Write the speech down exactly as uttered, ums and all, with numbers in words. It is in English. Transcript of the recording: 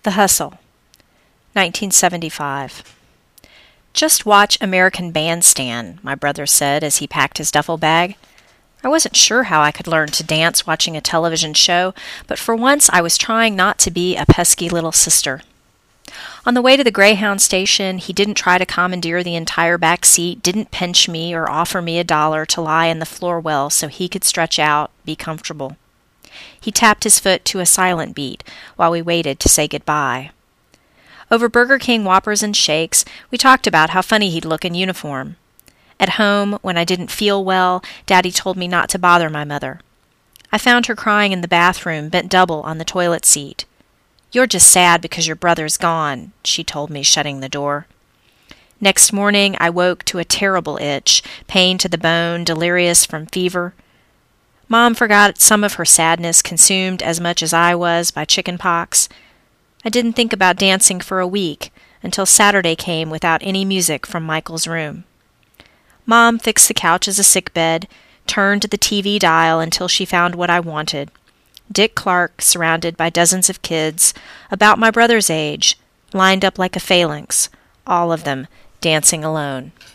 The Hustle, nineteen seventy-five. "Just watch American Bandstand," my brother said as he packed his duffel bag. I wasn't sure how I could learn to dance watching a television show, but for once I was trying not to be a pesky little sister. On the way to the Greyhound station, he didn't try to commandeer the entire back seat, didn't pinch me or offer me a dollar to lie in the floor well so he could stretch out, be comfortable. He tapped his foot to a silent beat while we waited to say goodbye. Over Burger King Whoppers and Shakes, we talked about how funny he'd look in uniform. At home, when I didn't feel well, Daddy told me not to bother my mother. I found her crying in the bathroom, bent double on the toilet seat. "You're just sad because your brother's gone," she told me, shutting the door. Next morning, I woke to a terrible itch, pain to the bone, delirious from fever. Mom forgot some of her sadness, consumed as much as I was by chicken pox. I didn't think about dancing for a week, until Saturday came without any music from Michael's room. Mom fixed the couch as a sickbed, turned the T V dial until she found what I wanted. Dick Clark, surrounded by dozens of kids, about my brother's age, lined up like a phalanx, all of them dancing alone.